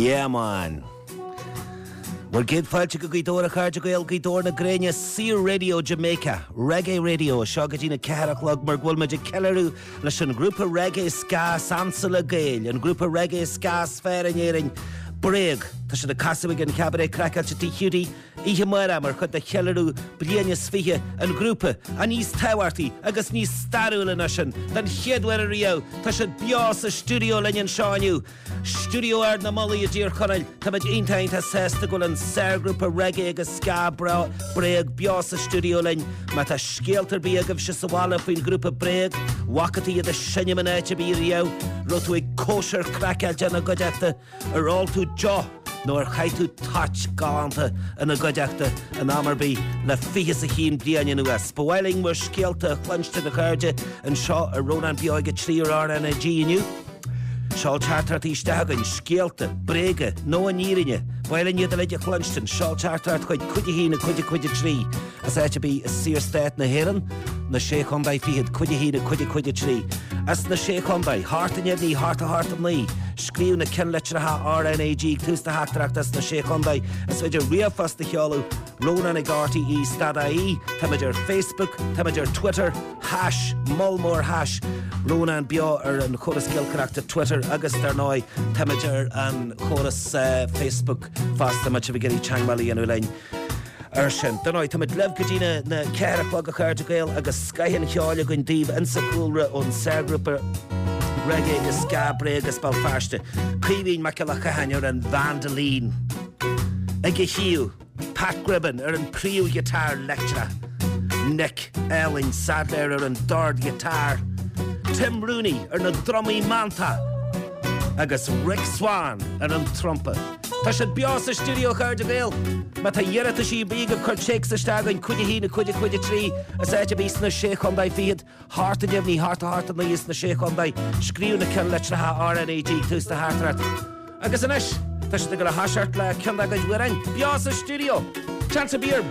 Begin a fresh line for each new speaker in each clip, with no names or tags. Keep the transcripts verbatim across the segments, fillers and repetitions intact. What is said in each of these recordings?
Yeah, man. We're good fáilte go gaitóra cáirte go eil gaitóra na gréine Sear Radio Jamaica, Reggae Radio, Shogadina Caraclog, mar bhfuil meid Kellerú leis an grúpa Reggae Ska Sansala Gael, an grúpa Reggae Ska Sferanéring Breg, tá sé na Casaig an Cabaret Crackal te Hiúdi, ihe mara mar chud na Kellerú bliana sfihe an grúpa, a níos táhairtaí agus níos starúla na sin, dan cheadhar a rio, tá sé bias a studio lein seániu. Studio ar na molly a dear chonel, tá meid intainta sesta go an ser grúpa Reggae agus Ska bra Breg bias a studio lein, ma tá scialtar bí agah se sawala faoin grúpa Breg, wakataí a sinne manéite bí rio, rotu ag kosher Crackal jana godeachta, ar all tú jaw, nor chaitú touch gánta in a godeachta an amarbí le fihes a hím bliana nuas. Bhailing mar scialta chlanste na chairde an seo a Ronan Bioige tríor ar an a G N U. Seáil chartart ísteagan, scialta, brega, nó an írinne, bhailing iad a leide chlansten, seáil chartart chuid cuide hína cuide cuide trí, as éite bí a Sear State na Héran, na sé chundaid fiad cuide hína cuide cuide trí. As na sé chundaid, hart an iadní, hart a hart am ní, scríú na cin leitreatha R N A G, tústa haachtarach as na sé chundaid, as féidir riamhfas de cheolú, Ronan ag R T E stada í, tá meidir Facebook, tá meidir Twitter, hash, Mulmore hash, Ronan Bio ar an choras gilcarachta Twitter, agus dar nói, tá meidir an choras uh, Facebook fast, tá meidir vigeri Changmali an ulein. Ar sin, donoi, tá mid lef godína na Caraclog a chairte gael agus scaithan cheála gon díomh an sa cúlra ón sergrúpa Reggae agus Ska Breg agus Balfarste. Cíhín mac a chahain ar an Vandalín. Ag a hiú, Pat Gribben ar an príú guitar lectura. Nick Elling Sadler ar an dard guitar. Tim Rooney ar na drumí manta. Agus Rick Swan ar an trumpa. Tá sé bias a studio chairde gael, ma tá dhearata sí bíga chuir shakes a stagan cuide hína cuide cuide trí, as éite bís na sé chundaid fiad, hart a deimní, hart a hart a níos na sé chundaid, scríú na cin leitreatha R N A G, tús na hartrat. Agus an is, tá sé go a hasart le cundaid gaid bhuirein, bias a studio, chance a beer,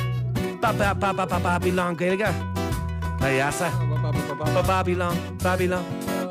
ba ba ba ba ba Babylon gailga, na yasa, ba Babylon, Babylon.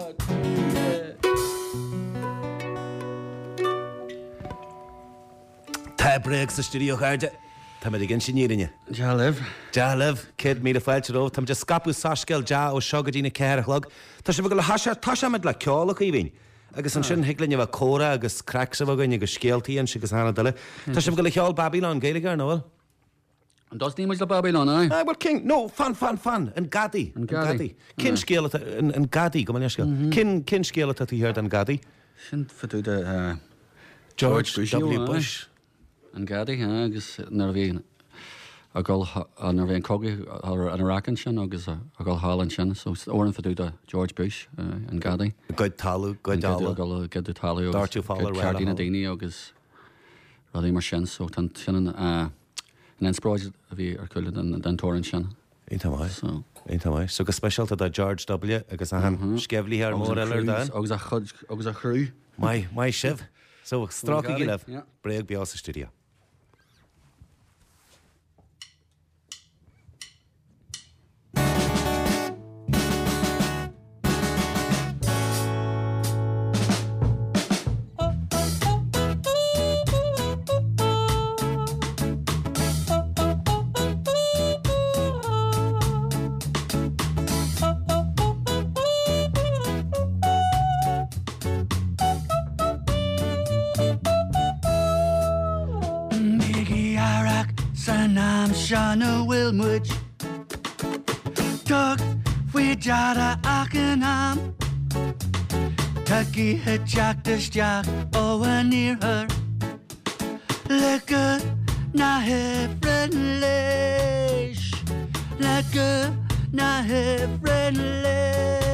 Tá Breg sa studio chairde, tá mid gin sin nírinne.
Ja liv.
Ja liv, kid mí a fáilte róh, tá just scapú sascail ja ó Shogadína Caraclog. Tá sé bhfuil le hasart, tá sé mid le ceála í bhín. Agus an sin higlinn bh córa agus crack sa bhagain agus scéaltaí an sigus hana dile. Tá sé bhfuil le ceáil Babylon gaeilge nóil.
An dos ní muid le Babylon, ai?
Ah, well, King, no, fan, fan, fan, an gadi.
An gadi.
Cin scéalata, an gadi, go man eiscail. Cin scéalata tí hirt an gadi?
Sin fatú de
George W. Bush.
An gadi, agus nar bhí a gáil nar bhí an cogaí an Iraqan sin agus a gáil hálan sin, so óran fatú de George Bush an gadi.
Good talú, good dalú.
Gáil gadu talú.
Dartú fála rá.
Cardína daoine agus radí mar sin, so tan sin an inspráid a bhí ar chuile den tórann sin.
Einta mai. So. Einta mai. So go specialta da George W. agus a han sceflí ar mór eile dan.
Agus a chud, agus a chrú.
Mai, mai sib. So stráca gileh, Breg bias a studio.
Shana Wilmwood Tug Wijara Akenham Tucky had Jack the Jack oh near her Lekker na he friendlish Lekker na he friendlish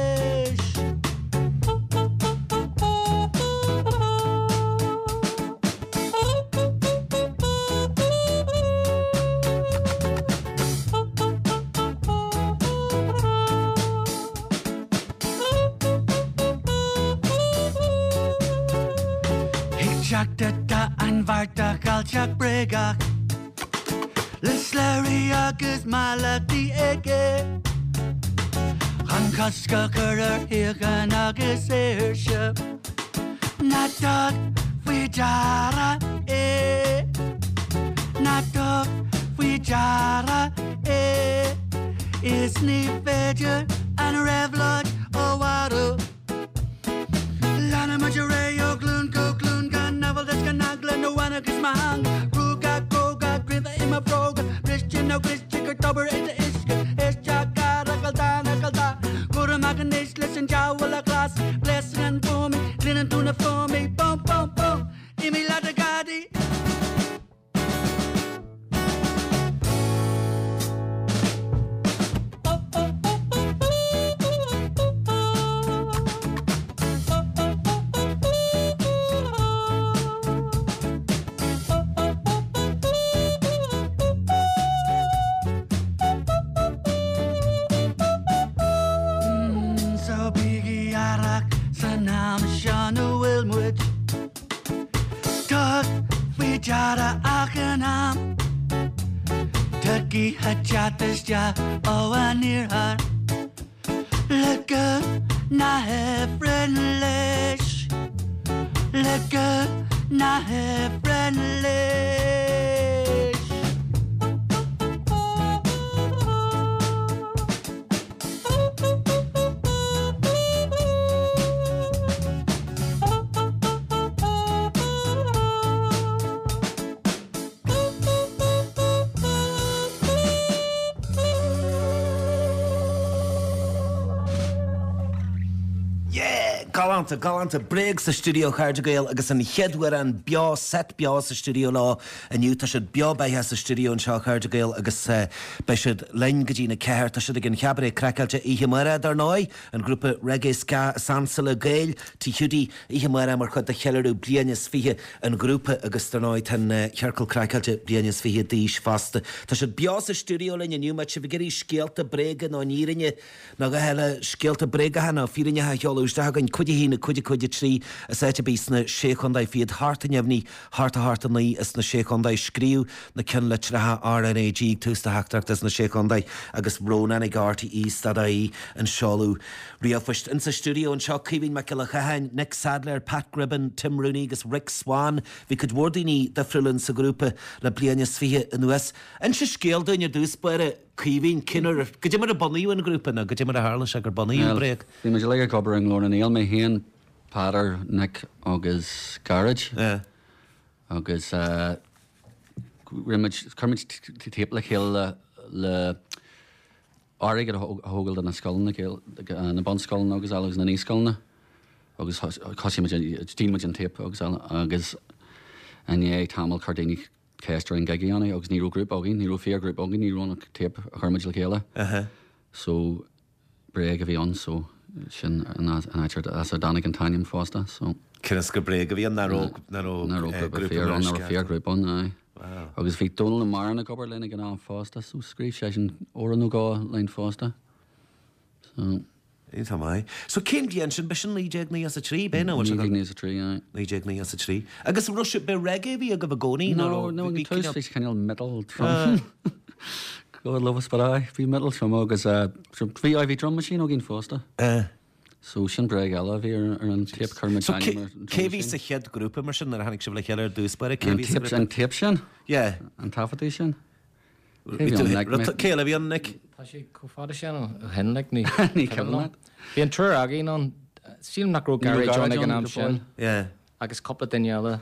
Jack da an varta kalchak bregach Leslary agus malati ege Han kaska kurer hegan agus airship Natag we jara eh na dog we jara eh is ni fedger and revlod oh water lana majareo glun go glun gan navel das gan nagla no one is mang ruga go ga grinda in my program Christian no Christian go double it is is chaka rakalda nakalda guru magnesh listen jawala class blessing and for me linen tuna for me bum bum bum imi la de gadi Jara akenam Turkey hajatas ja owanir har Lekker na hefrenlesh Lekker na hefrenlesh
Galanta, galanta break sa studio Cardigail agus an cheadwar an bia set bia sa studio lá aniu tá siad bia baithe sa studio an seo Cardigail agus uh, bei siad lein go dtína ceir tá siad ag an cheabré crecailte ihe mara dar nói an grúpa reggae ska sansala gail tí hiúdí ihe mara mar chud a chealarú blianas fihe an grúpa agus dar nói tan uh, chearcail crecailte blianas fihe díos fasta tá siad bia sa studio lein aniu mat si bhgéirí scialta brega ná nírinne ná go heile scialta brega hana fírinne ha cheolús da gan Cudi hína cudi cudi trí a sete bís na séchondaí fiad harta nevní harta harta naí is na séchondaí scríú na cin le tratha R N A G tústa haachtacht is na séchondaí agus bróna ag artaí í stadaí an seolú rialfuist in sa studio an seo cíbhín me le chahain Nick Sadler, Pat Gribben, Tim Rooney agus Rick Swan hí cud bhórdaoine de friúlann sa grúpa le blianas fihe in nuas an se scéaldain ar dús buire Cíhín cinnar go dtí mar a bunaíú an grúpa na go dtí mar a hála se gur bunaíú break.
Bhí me le gobar an glór an éal mé héan Pater Nick agus Garage agus riimiid chumid tape le chéal le áige a thógáil na scoilna na bonscoilna agus agus na níoscoilna agus cosíid an tape agus agus ané tamil cardéine Castro and Gagiani, Ox Nero Group, Ogin, Nero Fair Group, Ogin, Nero on a tape, Hermage Lakela. Uh huh. So, Breg of Eon, so, Shin, and I tried as a Danik and Tanium Foster, so.
Kinniska Breg of Eon, Narrow,
Narrow, Narrow Group, Fair on, Narrow Fair Group on, aye. Wow. Ogus Feet Donald and Marna Gobber Lane again on Foster, so Screech Session, Oronoga, Lane Foster. So.
Is mai. So cén blian sin besin líéag ní as a trí ben
Ní ní as a trí, aye.
Líéag ní as a trí. Agus rush be reggae bhí a go bhgóní
no no ní tús fís canal metal drum. Go lovas but I bhí metal drum agus uh bhí I V drum machine ó gin Foster. Uh So sin breg eile bhí ar an tape Kermit Daniel.
Cé bhí sa chead grúpa mar sin ar hanig si bhla cheile ar dús bare
cé bhí an tape sin?
Yeah.
An tafatí sin?
Céile bhí an Nick?
Tá sé cófáda sin hen le ní
ní ceanna.
Bhí an trúr agé an sílim nach ró garage an ag an am sin.
Yeah.
Agus coppla daine eile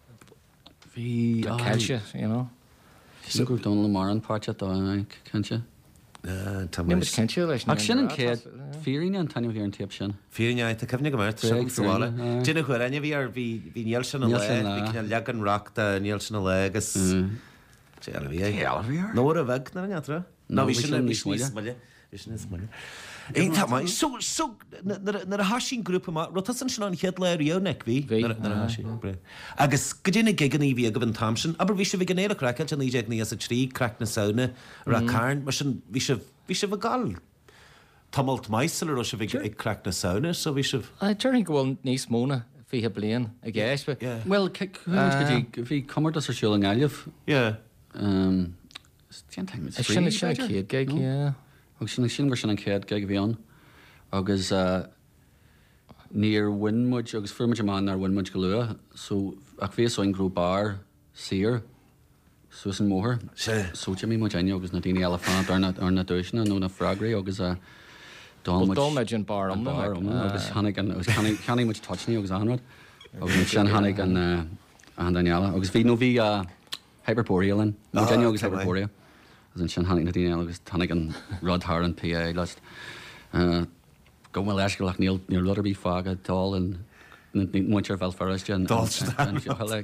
bhí
caiilse, you know.
Sin grúp Donald Lamar an páirte dá caiilse.
Tá
Ní muid caiilse leis.
Ach sin an céad fíoríine an tainnim bhí an tape sin.
Fíoríine tá cefnig go mar sála. Dina chuir aine bhí ar bhí níl sin le bhí legan rockta níl sin le agus sé bhí é. Nó a bheith na neatra? No bhí sin bhí smuile. Bhí sin smuile. Ein tá mai so so na a hasín grúpa má rotasan sin an chead le rionnec bhí na hasí bre. Agus go dtína giganí bhí a go bhan tamsin, aber bhí se bhí gnéad a crackan an íéag ní as a trí crack na saona ar a cairn mar sin bhí se bhí se bh gal. Tamalt meisel or se bhí ag crack na saona, so bhí se
I turning go bhfuil níos móna fihe blian a ggéis.
Well, bhí cumar as ar siúil an gáileh.
Yeah.
Um,
sin sin céad geig, yeah.
Agus sin sin mar sin an céad geig bhí an. Agus níor winmuid agus firmuid amán ar winmuid go lua, so ach bhí so in grú bar sir Susan mór Sóte mí Virginia agus na daine elefant ar na dúisna nó na fragraí agus a
dulméid an bar am
agus hanig cheannig mu touchníí agus anrad agus sin hanig an an Daniela agus bhí nó bhí Hyperborealin Virginia agus Hyperborea agus an sin hanig na daine agus tanig an rudthar an P A leist go bhfuil leisgurach níl níor ruderbí fága dal an muintear bhil feriste an heleg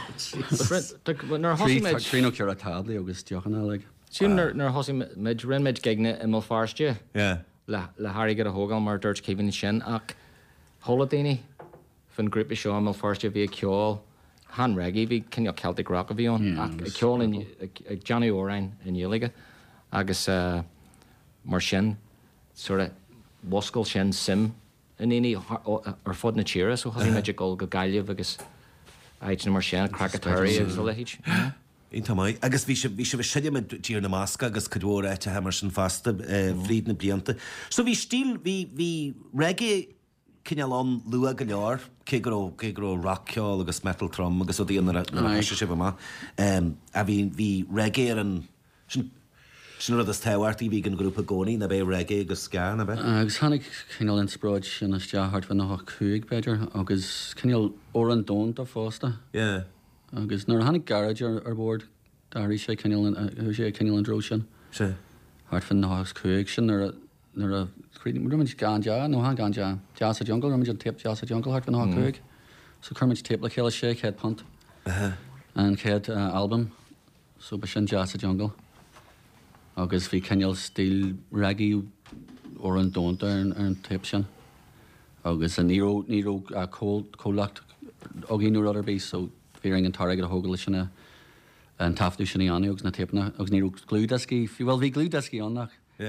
tríú cear a tablaí agus deochanna le.
Siúnar thosaí mid rinmid geigna i mó farste le Harry go a thógáil mar dúirt céhann sin ach thola daoine fan grúpa seo mó farste bhí ceáil han reggae bhí cinne Celtic rock a bhíón ach ceáil ag Johnny O'Ryan in dhéalaige agus mar sin sort wascail sin sim in éí ar fud na tíra so hasí meidir go go gaiileh agus éit na mar sin crackatóirí agus lehéid.
Íntamáid agus bhí bhí se bh siide tíar na másca agus cadúir éite hamar sin fasta bhríd na blianta. So bhí stíl bhí bhí reggae cinneán lua go leor cé gur rockceáil agus metal trom agus ó dtíon na si má a bhí bhí reggae ar an sin rud is tehairtaí bhí an grúpa gcónaí na bheith reggae agus scan a bheith.
Agus tháinig cinál inspráid sin na steart fan nach chuig beidir agus cinneal ó an dónta fásta. Agus nuair tháinig garage ar bord darí sé sé cinneal an dró sin. Hart fan nach chuig sin ar a ruid ganja nó han ganja jazz a jungle ruid an tip jazz a jungle hart fan nach chuig. So chumid tip le chéile sé chéad punt an chéad album so be sin jazz a jungle. Agus bhí ceal stíl reggae ó an dónta ar an tip sin. Agus an níró níró cólacht ó gíú ruderbí so bhíring an tarige a thóga lei sinna an taftú sinna anú agus na tipna agus níró glúdascí bhfuil bhí glúdascí annach.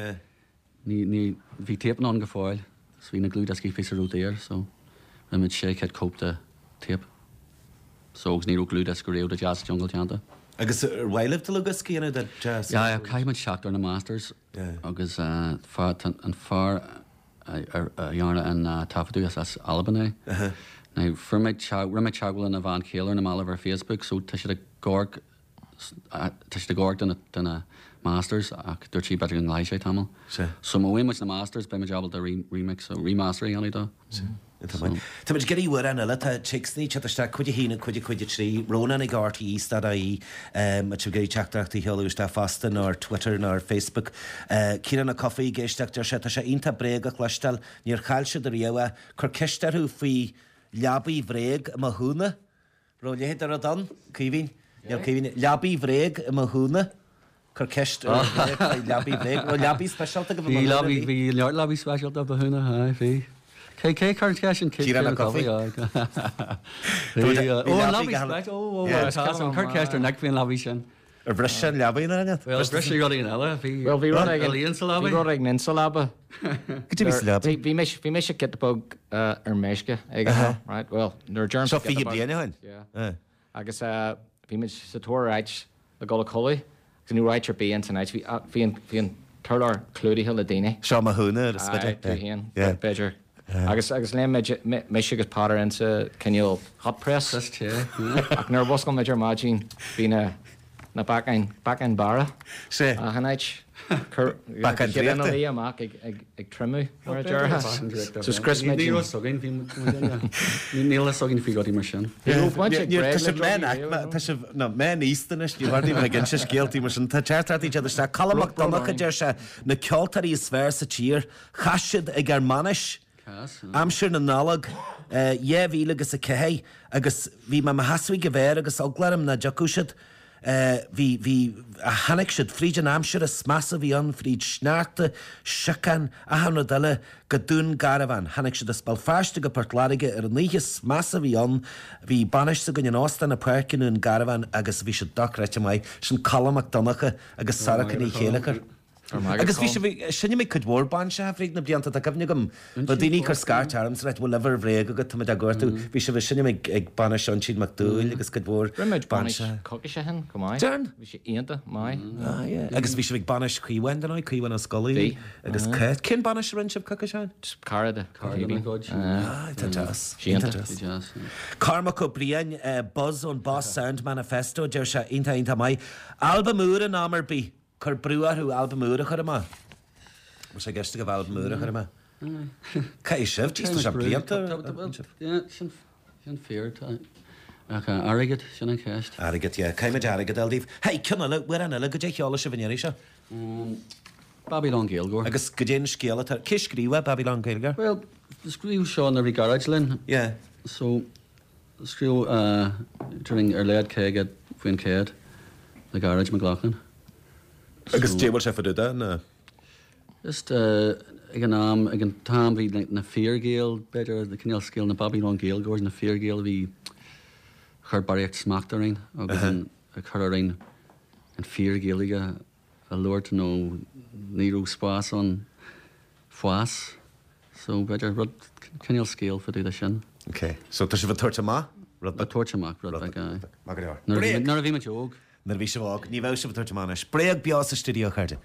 Ní bhí tipna an go fáil, s bhí na glúdascí fi a rútéir so imid sé chéad cópta tip. So agus níró glúdas go réú a jazz jungle teanta.
Agus bhhaileh til agus cíanana de jazz?
Ja, caiimiid seachtar na Masters agus an far dhearna an tafaú as Albany. Na rimeid teaghfuil na bhain chéalar na mála ar Facebook, so tá si gcóg tá si gcóg duna Masters ach dúirt si beidir an lei sé tamil. So má bhfuimiid na Masters be meid de remix so remasterí anna dá.
Tá muid geí bhar anna le Chicksní teiste chuide hína chuide chuide trí róna na gátaí ísta í a tu géí teachtaachtaí heúiste fastan nó Twitter nó Facebook. Cían na cofaí géisteachtar sé tá sé inta bréagach leistal níor chailse do riamha chur ceistarú faoi leabaí bhréag a húna róléhéad ar a don cíhín leabaí bhréag a húna chur ceist leabaí bhréag ó leabaí speisialta go
bhí bhí leor leabaí speisialta a húna ha bhí. K K card cash and K
K coffee.
Oh, lobby spec. Oh, oh, card cash or neck being lobby shin.
Or brush and lobby na net.
Well, brush you running ella.
Well, we run again.
Alien salami.
We run again salaba.
Could you be salaba?
We mish we mish get the bug uh er meshka. Right. Well, no germs.
So fi be anyhow.
Yeah. I guess uh we mish sator right the gola collie. Can you write your be in tonight? We fi fi turlar cludy hilladine.
Shaw mahuna the
spitter. Yeah. Better. Agus agus le mé sigus páir insa cinneal hot press ach nar boscail meidir mágin bhí na na bacin bara
sé
a hanáid í amach ag trimú mar deartha sus Chris
níl sogin fi goí mar sin.
Tá mé ístanis dúhardí me gin se scéaltí mar sin tá teirtaí idir se calach donnacha deir se na ceoltarí sfr sa tír chaisiid ag Germanis. Amsir na nálag é bhí agus a cehé agus bhí me hasfuí go bhéir agus oglarim na deúisiid hí hí a hanig siid fríd an amsir a smasa bhí an fríd snearta sican a hanna duile go dún garabhan hanig siid a spal feiste go portláige ar an níhe smasa bhí an bhí banis sa gon an ástan na puircinún garabhan agus bhí se doreite mai sin callamach donnacha agus sarachan í chéalachar. agus bhí sinne mé chud mór ban se bhrí na blianta a gomne gom ba daoine chu scarart arms leit bhfuil lever bhré go tu a gcuirú bhí se bh sinne ag banna seán siad McDúil agus go bhór
Rimeid ban cogi sé hen go mai
Dearn?
bhí sé aonanta mai
agus bhí se bh banna chuíhain den chuíhain a scoí agus cin banna se rin sib coca seán
Carada
Karma go brian buzz on Boss Sound Manifesto deir se inta inta mai Alba múra námar bí chur brúarú alba múra chu má Mu sé giste go bh alba múra chu má Ca sibh tí se blianta
sin sin fér agad sin an ceist.
Agad caiime agad aldíh. Hei cena le bhar anile go dé cheála se bhnééis se?
Babylon Gaelgór.
Agus go déan scéala ciscríomh Babylon Gaelgór?
Well, scríú seán a bhí garage linn.
Yeah.
So scríú turing ar lead céigad faoin céad na garage me ghlachan.
Agus débal se faúda na?
Just ag an am ag an tam bhí na feargéal beidir na cinál scéal na Babylon Gaelgór na feargéal bhí chur baríocht smachtaring agus an churing an feargéalaige a luirt nó níú spás an foias so beidir rud cinál scéal faúda sin.
Okay. So tá si bh tuirte má?
A tuirteach rud ag
Nar
nar a bhí me teog.
Nar bhí se bhág, ní bheh se bh tuirte mána. Spréag beá sa studio chuirte.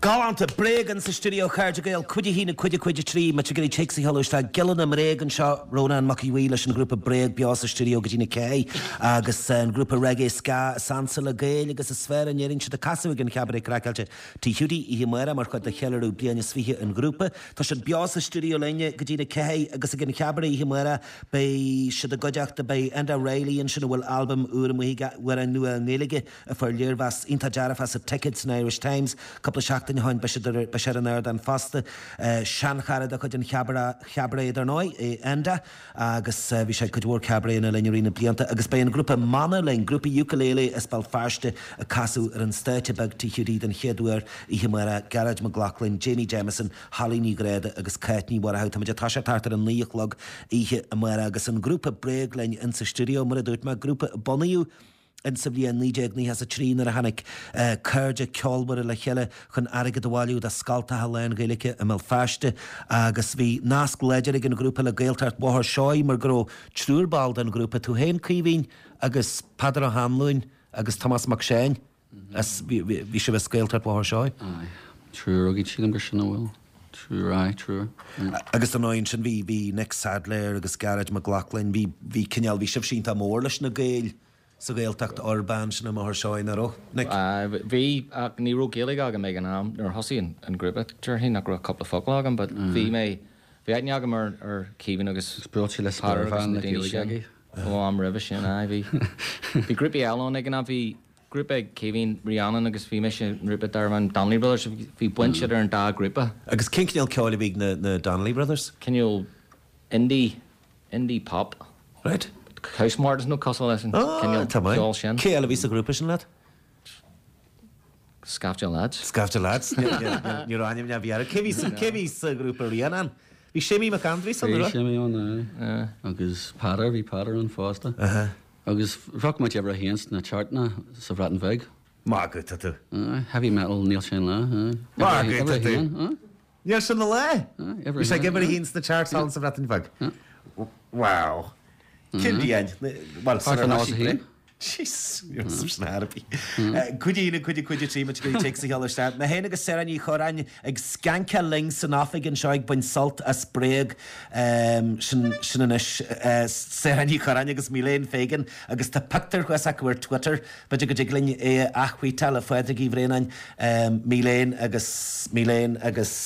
Galanta Bregan sa studio Charge Gael Cuidi hína cuidi cuidi trí ma tugurí Chixi Hallosta Gillan am Regan seo Ronan Maciwheelish an grúpa Breg Bios studio Gina Kay agus an grúpa Reggae Ska Sansala Gael agus a sfera nerin de Casawig an Cabaret Crackalche Tí Hudi I Himera mar chud de Chelarú bliana sfihe an grúpa Tá sin Bios studio lenne Gina Kay agus gin Cabaret Himera bei si de godeachta bei Enda Riley an sin bhfuil album uair muhiga war an nua nélige a for learvas inta jarafas of tickets in Irish Times couple of shacht in the hand Bashar an Erd and Faste Shan Harada could in Cabra Cabaret or Noi Enda agus vi sé could work Cabaret in a Lenurina Plianta agus by a group of Mana Len group of ukulele as Belfast a Castle and Sturte bag to Hudid and Hedwer Ihimara Garage McLaughlin Jenny Jameson Holly Nigreda agus Katney war out Tasha Tartar and Leach log Ihe Amara agus an group of Breg Len in the studio Muradut ma group of Boniu in Siblia Nijeg ni has a tree in a hannick Kurja Kjolbur la Helle chun aige dowalu da Skalta Halen Gaelike a Melfashte agus vi nask legerig in grúpa la Gaeltart Bohar Shoy mar gro Trúrbald an grúpa tu hen Kivin agus Padra Hanlún agus Thomas McShane as vi vi se Gaeltart Bohar Shoy.
Aye. True rugi chigam gershna well. True right true.
Agus an oin sin vi vi Nick Sadler agus Garage McLaughlin vi vi Kenyal vi shifshinta morlish na Gael. So Gaeltacht Orban sin am mar seoin aró. Nick.
Uh, vi ac ní ro Gaelig agam megan am nor hosi in in grúpa tur hin a couple of folk agam but vi me vi had agam ar ar Kevin agus
Brochile Sparvan na Gaelig.
Oh am revision I vi. Vi grúpa alon again am vi grúpa Kevin Rihanna agus vi me grúpa dar man Donnelly Brothers vi bunch ar an da grúpa.
Agus Kinknell Cowley big na na Donnelly Brothers.
Can you indie indie pop.
Right.
How smart is no castle lesson?
Oh,
Can you
tell me. K L V group is lad.
Scafja lads.
Scafja lads. You're on him now. We are Kevy's Kevy's group Rihanna. We Shemi McAndry so
right. Shemi on uh agus Patter vi Patter on Foster.
Uh-huh.
Agus rock much ever hands na chartna so Rattenweg.
Margaret tatu.
Uh heavy metal Neil Shane la.
Margaret tatu. Yes on the lay.
Every
say give it hints the chart sounds of Rattenweg. Wow. Kindy end. Well, jeez, you're so snappy. Could you could you could you see much good takes the yellow start? Na hen agus serani choran ag scanca links an afig an shoig bin salt a spreg um shin shinanish serani choran agus Milen Fagan agus ta picture was a queer Twitter but you could jiggling e achwi tala fwyd ag ivrenan um Milen agus Milen agus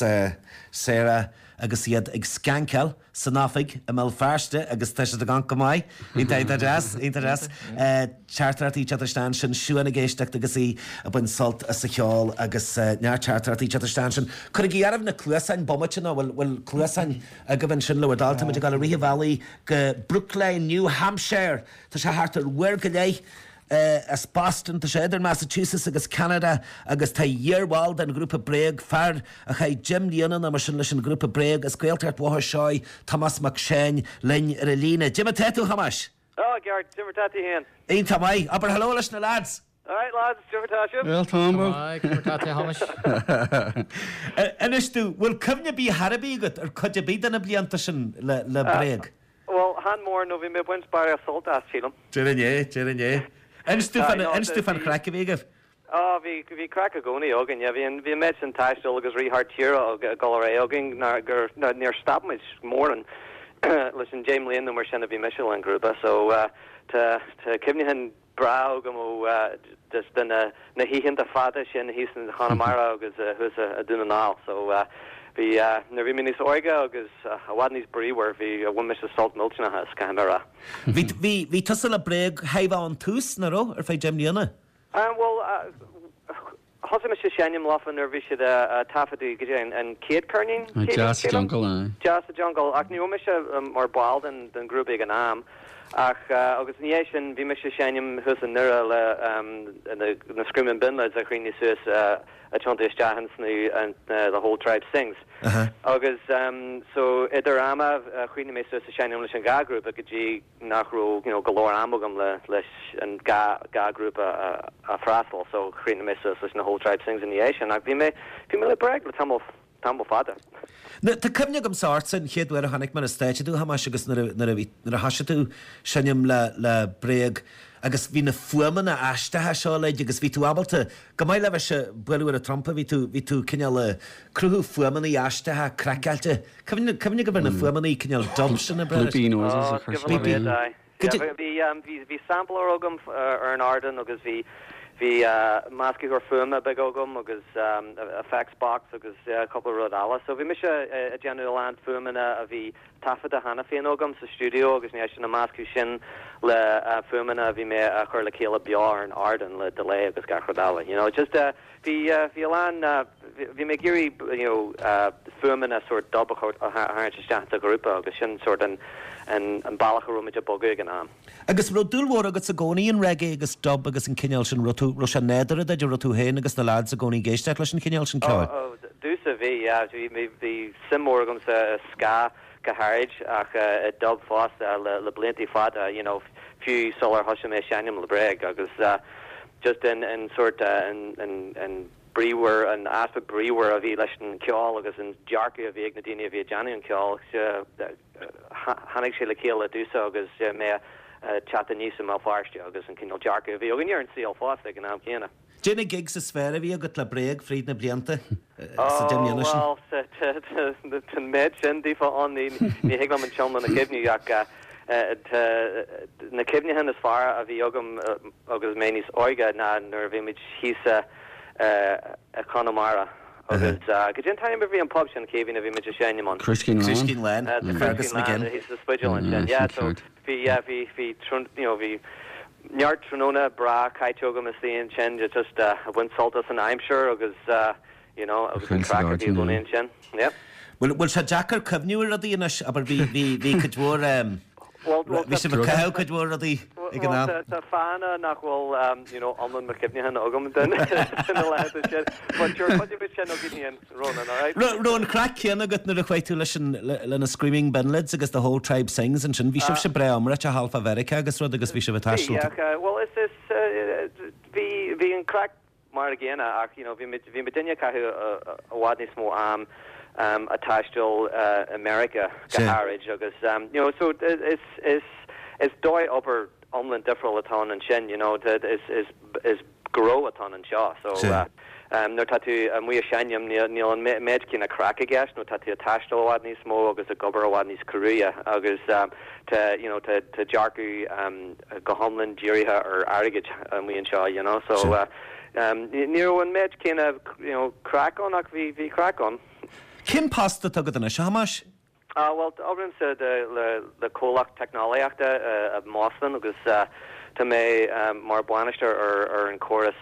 Sarah agus iad ag scancal sanafig a Melfashte agus teise de gang mai inta interest interest charter at each other stand sin shuana geistach agus i a bun salt a sachol agus near charter at each other stand sin could gi araf na cluasan bomachna well well cluasan a given sin lower dalton with gal Riha Valley ge Brookline New Hampshire ta sha harter wergelei Uh, as Boston to Shedder, Massachusetts, agus Canada, agus ta Yearwald and group of Breg, Far, a chai Jim Leonan, a Machinlishan group of Breg, as Gaeltart Wahar Shoy, Thomas McShane, Lynn Relina. Jim Tetu Hamash.
Oh, Gary, Jim Tati here.
Ain't Tamai, upper hello, listen, lads.
All right, lads, Jim Tati.
Well, Tom,
Hi, Jim Tati Hamash.
And as to, will come you be Harabigut, or could you be done a bliantashin, Le Breg?
Well, Han more, no, we may win by a salt as Chilum.
Jirin, Jirin, yeah. En Stefan en Stefan Krakewegev.
Oh, vi vi crack a goni ogin. Ja, vi vi met in Tashdol agus rehard here og Gallery ogin na gur near stop much morning. Listen, James Lane and we're sent to be Michelin group. So uh to to Kivnihan Brow go uh just in a na he hin the father shin he's in Hanamara agus who's a dunanal. So uh vi uh na vi minis oiga agus a wadnis brewer vi one Mister Salt Milchna has camera.
Vi vi vi tussel a breg haiva on tus na ro or fai Gemliana.
Um well uh Hosima Shanyam Loffin or vi should uh Tafadi Gijan and Kate Kerning.
Just jungle uh.
Just the jungle. Acni umisha more bald than than Grubig and Am. Ach agus niation vi Mister Shanyam who's a nura um in the in the screaming bin lads a creamy sus uh a Chontish Jahans and uh, the whole tribe sings.
Uh-huh.
Agus um so idarama Queen me sus Shanyam Lishan Ga group a G nachro you know galore amogam le lish and ga ga group a a frasel so Queen me sus the whole tribe sings in the Asian. Ag vi me vi me le brag le tamil tamil father.
Na ta cymniag am sarts yn hyd wer a hannig ma'n ystad ydw hama sigus na a hasatw syniam la la breg agus bhí na fuamana aistethe seo leid agus bhí tú abalta go maiid le se buúir a trompa bhí tú bhí tú cineal le cruthú fuamana í aistethe cracailte. Cumne go bhar na fuamanaí cineal domsin na bre.
Bhí samplar agam ar an Arden agus bhí Bhí másci gur fuma be agam agus a faxbox agus couple rud ala. So bhí mis a general land fumana a bhí tafada hana féin agam sa studio agus ní sin na másci sin le fumana bhí mé a chuir le céile bear an Arden le delay agus gar chodala. You know, just bhí bhí lan bhí mé géirí fumana sort double a háirteiste a grúpa agus sin sort an an an bailach roimiid a bogu gan am.
Agus ru dúlhór agus a gcónaí an reggae agus dub agus an cineal sin rotú ro se néidir a idir rotú héin agus na lads a gcónaí géisteach leis an cineal sin ceáil.
Dús a bhí bhí simmórgam sa ska gohaid ach a dub fás le blintí fad you know fiú solar hoise mé seanim le breg agus just in in sort an an an brewer an aspa brewer a bhí leis an ceáil agus an jarcu a bhí ag na daine a bhí Johnny an ceáil hannig sé le céile dúsa agus mé chata níos am fáiste agus an cinál jarcu a bhí agin ar an síl fásta an am céna.
Déna gig sa sfér a bhí agat le breg fríd na blianta
sa déimne sin? Well, tan méid sin dífa an ní hiaglam an seomna na cibhniú ach na cibhne hen is far a bhí agam agus mé níos oige ná nuair bhí mid hísa a Connemara. agus go dtí time bhí an pub sin céhín a bhí mid séineán.
Criscin
Lane
Fergus McGinn. He's the Spudgeland sin. Yeah, so bhí bhí bhí bhí neart tróna bra caiitogam is líon sin just a bhain soltas an aimimseir agus you know agus an crackar bhí bhíon sin. Yeah.
Well, well, se Jackar cyfniúir a dhéanais, aber bhí bhí bhí cydwr bhí sem a cael cydwr a dí i gynna.
Ta fana nach bhfuil you know omlan McKibney han agam den in the last shit. But you're what you bit channel ginian Ronan, all right?
Ron crack céan a gut na chwaitú leis lena screaming benlids agus the whole tribe sings and sin bhí sib se bre amra a half America agus rud agus bhí se bhetáisiú.
Yeah, well it's this bhí bhí an crack mar again ach you know bhí bhí medinne caithú a wadní smó am um attached uh America garage agus um you know so it's it's it's dói upper omland different aton and shin you know that is is is grow aton and shaw so uh, um no tatu um we shanyam near near on medkin a crack again no tatu attached wadní smó agus a gober wadní Korea agus um to you know to to jarku um go homland jiriha or arigage um we in shaw you know so uh um near one medkin a you know crack on ak vi vi crack on.
Cyn pasta tugad yna, siamas?
Uh, well, obrin sa the Colach technoliachta a Moslin, agus ta me mar buanister or or in chorus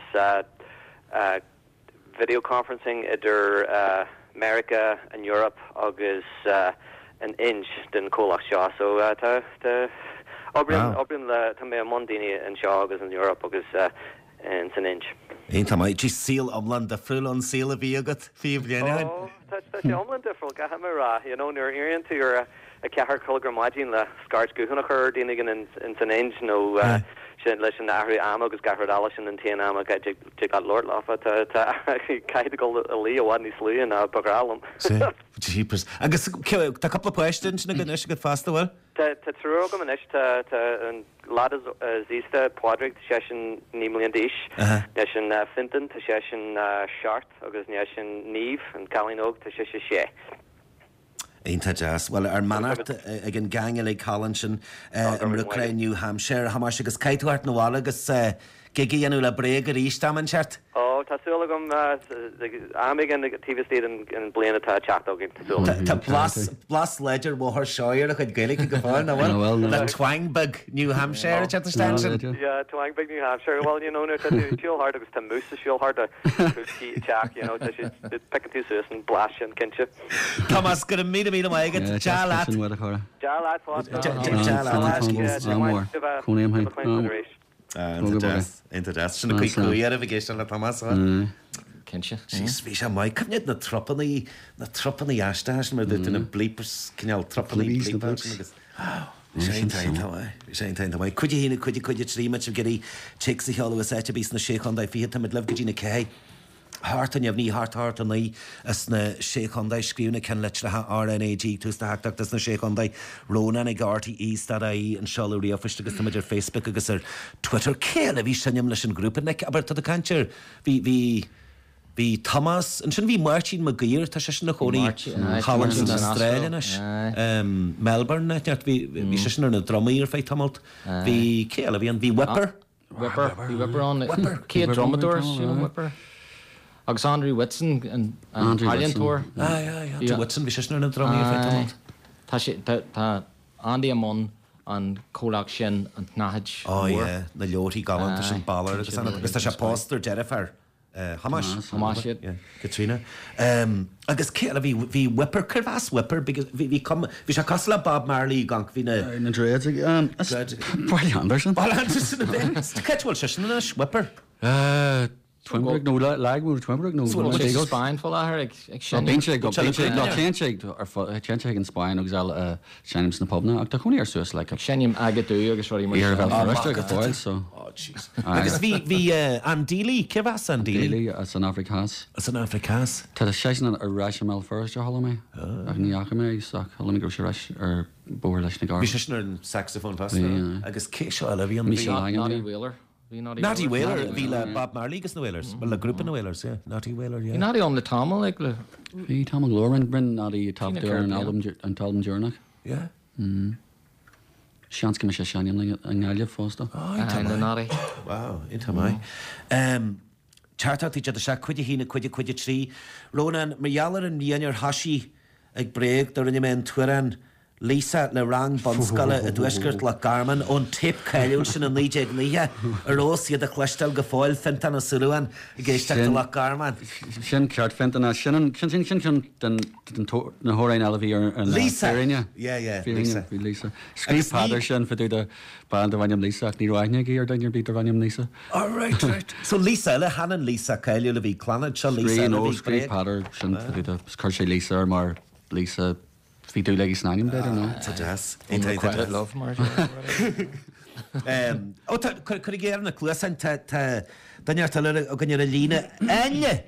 video conferencing idir America and Europe agus an inch den Colach shaw. So ta ta obrin obrin la ta me mondini and shaw agus in Europe agus in an inch.
Ein ta mai just seal omland the full on seal of agat fi bliana.
Oh, that's that's omland the full gahamara, you know, near area to your a cahar colgram imagine la scars guhunachur dinigan in in an inch no sin leis an ahri am agus gahar alison and ten am ga got lord lafa ta ta kaid go a lea one is lea na bagralum.
Jeepers. Agus ta couple of questions na gnish get fast well.
Ta ta trogam anish ta ta an lad zista podrick session nimlian dish session finton ta session short agus session neve and calinog ta session she.
Einta jazz. Well, our manart again gang like Collinson in Ukraine, New Hampshire. How much agus kaituart no wala agus gigi anu la breger eastam shirt.
Oh, tasulagum amig and the T V station in Blaine ta chat again.
Ta plus plus ledger wo her shoyer a could gaelic go far na well. The Twangbug, New Hampshire chat station.
Yeah, Twangbug, New Hampshire. Well, you know, no ta chill hard agus ta moose chill hard to ski jack, you know, ta she pick two sus and blash and kinship.
Thomas gonna meet me to my get jalat.
Jalat what?
Jalat. Jalat.
Into that sin quick career of against la Thomas.
Kencha.
She's speech am my coming na troppany na troppany ashtash me that in a bleepers canal troppany bleepers. Shane time away. Shane time away. Could you could you could you three much of getty chicks the hollow set to be in the shake on thy feet to mid love Gina K. Hartan yavni hart hartan nai as na Sheikhandai skrivna can let R N A G to the hacked as na Sheikhandai Rona na Garty East that I and Shallow office to get major Facebook agus er Twitter can a vi sanyam listen group and neck aber to the cancher vi vi vi Thomas and shouldn't be Martin McGear ta shishna na chori Holland in Australia um Melbourne net vi vi shishna na drummer fight tumult vi Kale vi and vi Whipper
Whipper vi Whipper on Kate Dromedars you know Whipper Alexandre Whitson and Italian tour
ah yeah yeah Whitson vi shishna na drummer fight tumult
ta ta ta Andy Amon an Colach Shin and Nahaj
oh yeah na Loti Gallant and Baller agus an agus ta sha poster Jennifer Uh, Hamas,
Hamas,
yeah, Katrina. Um, agus Kela vi vi Whipper, Curvas Whipper, because vi vi come vi shall castle Bob Marley gunk vi na.
Na dreads um. Paul Anderson.
Paul Anderson a bit. Catchwell session na Whipper.
Uh. Twinbrook no lag mo Twinbrook no
so spine full of her ag shin
bench go bench no change or change in spine og zal uh Shanims na pub na ag ta chuni ar sus like
Shanim agatu agus rory mo
here about first go foil so
oh jeez agus vi vi Andili Kivas Andili
as an Afrikaans
as an Afrikaans
ta the shashin a Rashamel first jo halme ag ni achme sak halme go shirash or borlish na gar
vi shishner saxophone pastor agus Keisha Olavian
Naughty Wheeler
Naughty Whaler, Vila Bob Marley gus na Whalers. Well, the group in the Whalers, yeah. Naughty Whaler, yeah.
Naughty on the Tamil, like the.
He Tamil Lauren, Bryn, Naughty top there and album and album journal.
Yeah.
Hmm. Shansk me Shaniam and Alia Foster.
Oh,
and the Naughty.
Wow, into my. Um, Charta teacher the Shak Quiddy Hina Quiddy Quiddy Tree. Ronan Mayalar and Yanner Hashi, ag break, the Riniman Twiran. Lisa le rang bonskala a dwiskert la Garman on tip Kyle sin an Lige Nia a Rosia the Clestel Gafoil Fentan Suluan against la Garman.
Shin Cart Fentan Shin Shin Shin Shin den den na Horain Alavier and
Lisa.
Yeah,
yeah, Lisa.
Lisa. Screep Father Shin for the band of Vanium Lisa, Ni Ragna or Daniel Peter Vanium Lisa.
All right, right. So Lisa, le Hanan Lisa, Kyle Levi Clanad, Shall Lisa,
no Screep Father Shin for the Scorsese Lisa or more Lisa. Vi do like snanim better no.
It's a jazz.
Quite love Martin.
Um, oh, could could get on the clue and ta ta Daniel Taylor og gonna Lina. Anya.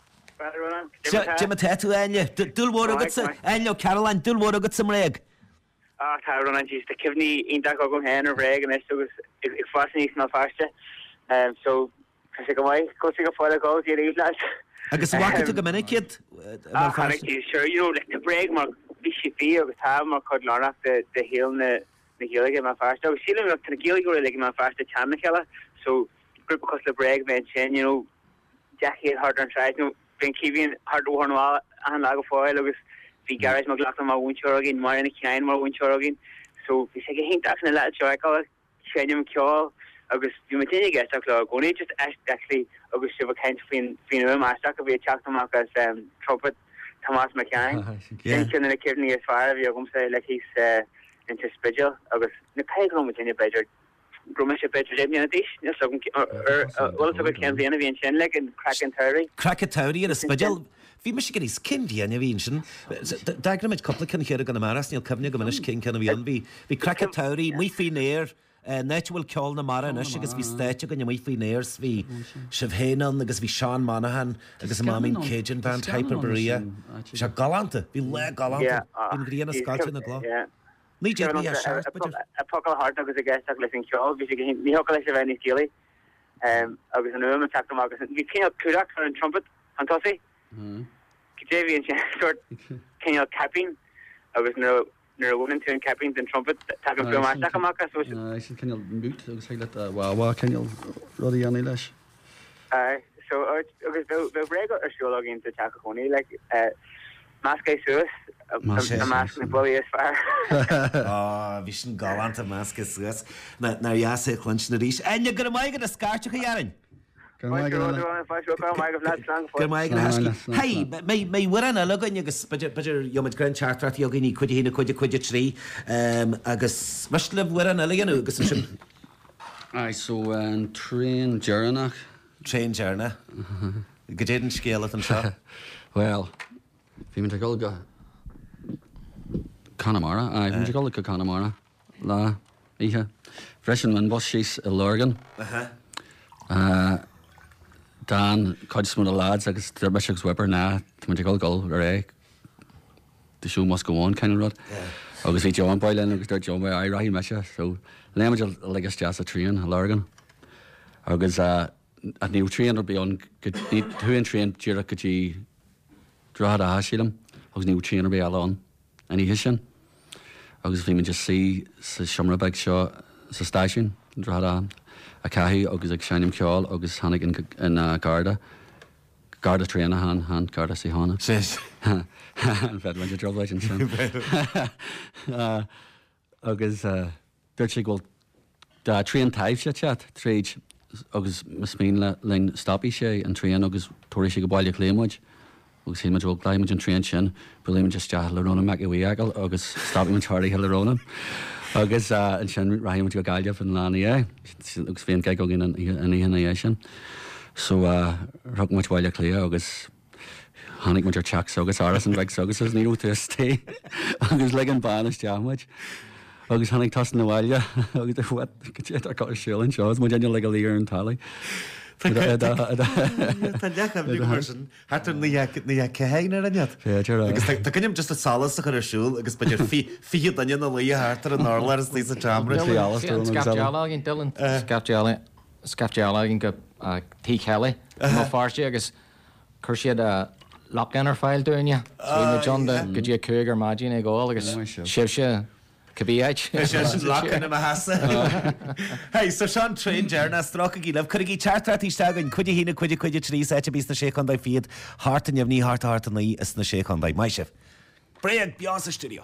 Jim Tatu Anya. Dul wor got some Anya Caroline Dul wor got some reg.
Ah, Caroline just the kidney in that go hen or reg and so it fascinates na faster. Um so I go away go see for the goals you leave lads.
Agus walk to go minute kid.
Ah, sure you know like the break mark Bishopy agus ha mar cod Lorna the the hill na na hilige ma fast. I was feeling like the gilig go like ma fast channel killer. So group because the break mention you know Jackie harder and tries no been keeping hard to warn wall and lag foil agus vi garage ma glass ma winchor again more in a kind more winchor again. So we say hint that's na let show call Shanium call agus you maintain get that clock only just actually agus shiva kind of fin fin ma stack of a chat to mark as um trumpet Thomas McCann. Yeah. Then the kidney is fire. You come say like he's uh, into Spidgel. August the peg home in your bedroom. Grumish bedroom. Maybe in a dish. Yes, or or well, so we can be in a chin leg and crack and Terry.
Crack a Terry and a Spidgel. Vi mis get his kindy and evinchen. Diagram couple can hear gonna maras. Neil Kevin Gomanish King can be on. Vi vi crack a Terry. We fi near. Uh, Natural call na mara na agus vi stage gan mi fi nairs vi Shivhanan agus vi Sean Monahan agus Mamin Cajun band Hyperborea vi galante vi le galante in green sculpture na glo ni je ni a share but
a pocal hard agus a guest living show vi ni hokal se veni skilly um agus an um attack agus vi can kudak and trumpet and tossy mhm Kjavian short can you capping agus no Near woman to capping and trumpet tapping from my Sakamaka so
I should can you mute so say that wow wow can you Roddy Annie Lash
uh so uh the the regular show log into Takakoni like uh mask Sus a mask in bully as far
ah vision galant a mask Sus na na ya say clunch na dish and you're gonna make a scarch yarin
Hey,
may may weran a logan agus budget budget yomad grand charter yogini could he could could tree um agus muslim weran a leganu agus
I so an train journey
train journey gedidden scale at and shot
well fi min go Connemara I fin go Connemara la ihe freshen man boss she's a lorgan uh Dan coid smú a lads agus derbesegus Weber ná man go go ré the show must go on kind of rod agus hí John Boylan agus der John I rahi me so le legus jazz a trian a largan agus a a new train or be on good two in train jira gotí dra a hasílam agus new train or be on any hisin agus bhí man just see sa siomrabeg seo sa station dra a caihí agus ag seinim ceáil agus hanig in in Garda Garda train a han han Garda sí hána
Sis
an fed man job leit sin agus dúirt sé ghfuil da train taibh sé chat tríd agus mas mín le lein stopí sé an train agus tóirí sé go báile léimid agus hí jo gláimid an train sin bu just death leróna me bhí agal agus stopí man chartaí leróna agus an sin raim go gaiile fan lána é agus féon ge go gin an íhanana sin so rug muid bhile lé agus hánig mu teach agus áras an bheith agus is níú té agus le an banis demuid agus hánig tas na bhile agus de fuad go cá siúlann seo mu déine le go líar an talí
Tá ní cehéine anead agus tanim just a salas a chu siúil agus beidir fi daine na lí hátar an nála is tí a chambre
gin Dylan Scapteala Scapteala gin go tí cheala má fáiste agus chur siad a lapganar fáil dúine John de go dtí chugur mágin ag gáil agus sib se Cabíid
lácan am hasa. Hey, so Sean train dearna stracha í leh chuigí chartratí stegan chuide hína chuide chuide trí éte bís na séchandaid fiad hátain neamh ní hart harta naí is na séchandaid mai sibh. Brian Bias a studio.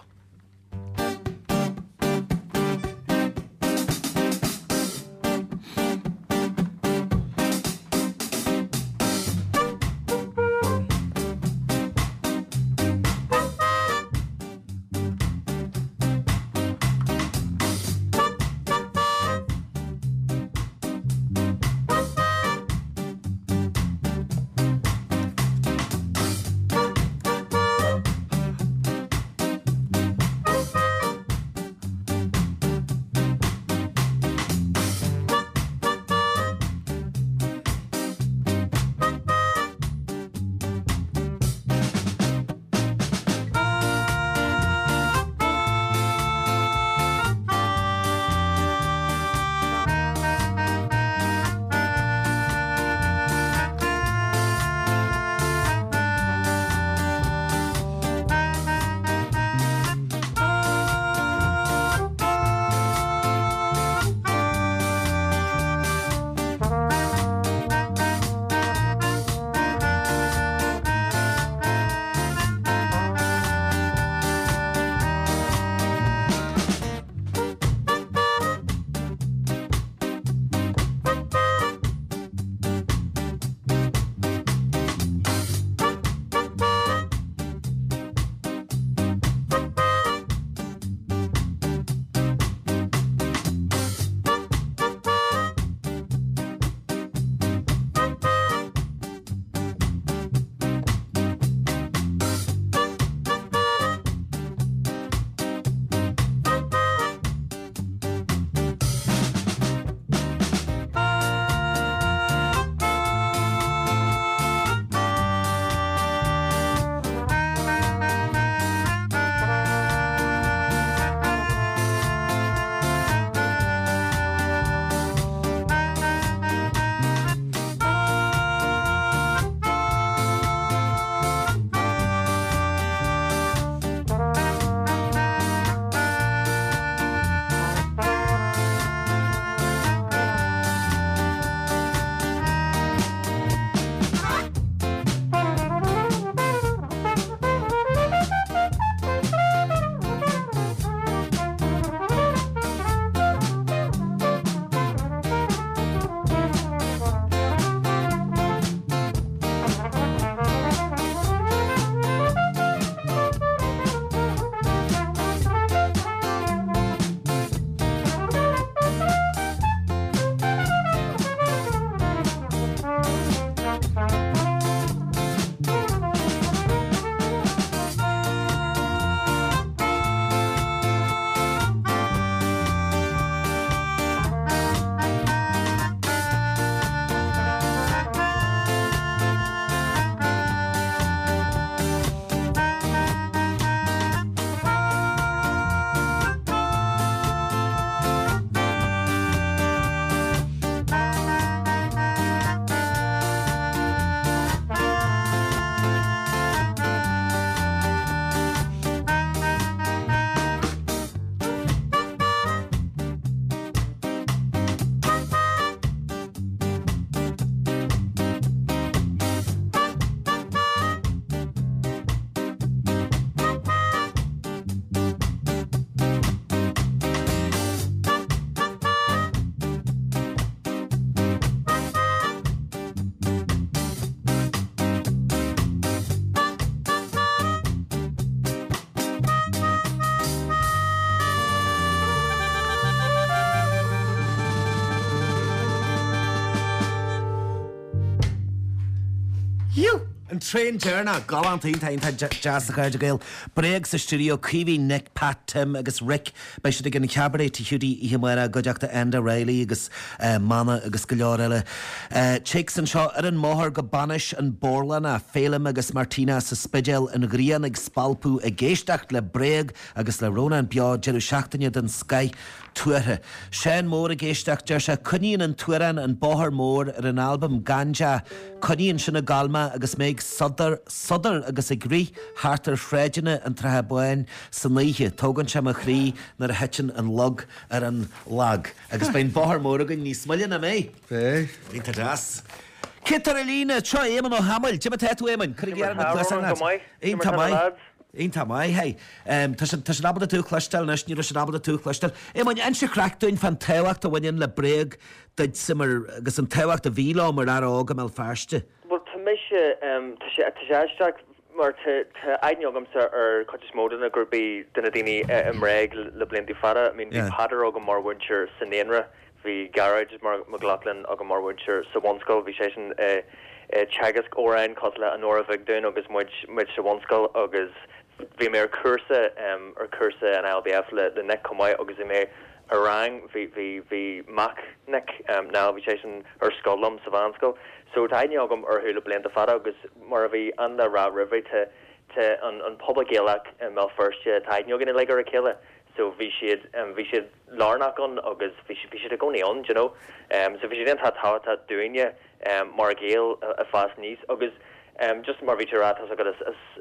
an train journey galantí tain jazz a chuide gail breag sa studio Cíhí Nick Pat Tim agus Rick bei si gin cabaret hiúdí i himara goideachta Enda Riley agus mana agus go leor eile Chicks an seo ar an móthir go banis an Borlan a Félim agus Martina sa spidel an Grian ag spalpú a géisteach le breag agus le Rona an beá jeú seachtaine den Sky tuaire. Sean mór a géisteach deir se cuníon an tuaran an bóthir mór ar an albumm Ganja cuníonn sin na galma agus méid sodar sodar agus ag grí hátar freideanna an trethe buin san líe tógann sem a chrí nar a hetin an log ar an lag agus bain bóthir mór agan níos smuile na mé.
Bé.
Ínta das. Kitar Alína, tro éman ó Hamil, Jimmy Tetu éman, chuir na glasanat. Ínta mai. Ínta mai, hei. Tá sé rabada tú chlustal, nes ní sé rabada tú chlustal. Éman an se cractúin fan tewacht a bhain le breag dyd simmer agus an tewacht a bhílá mar ar ágam el farste.
Well, tá mé se tá sé tá mar te aidneogamsa ar cotis módan a gurbí duna daoine imréig le blintí fada. I mean, bhí padar agam mar winter san éanra, bhí garage mar McLaughlin agam mar winter sa bhanscoil, bhí sé sin teagas órain cos le an óra bhíag dún agus muid sa bhanscoil agus bhí mé ar cursa ar cursa an L B F le le nec comáid agus i mé a rang bhí mac nec ná bhí sé sin ar scolam sa bhanscoil. So taine agam ar thula blianta fada agus mar a bhí an le rá rihí te an public éileach mé firste taine agin le ar a céile. So bhí siad bhí siad lárnach an agus bhí siad a gcónaí an, you know. So bhí siad an tá táhatá dúine mar géal a fás níos agus just mar bhí rá as agad